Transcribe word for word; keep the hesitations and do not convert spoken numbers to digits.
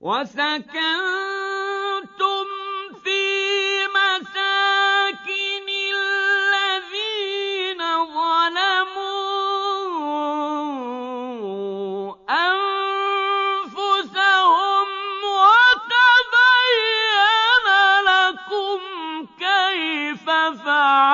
وَسَكَنتُمْ فِي مَسَاكِنِ الَّذِينَ ظَلَمُوا أَنفُسَهُمْ وَتَبَيَّنَ لَكُمْ كَيْفَ فَعَلْنَا